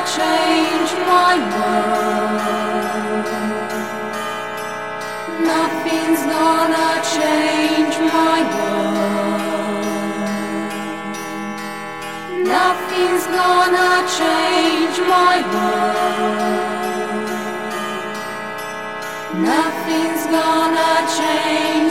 change my world. Nothing's gonna change my world. Nothing's gonna change my world. Nothing's gonna change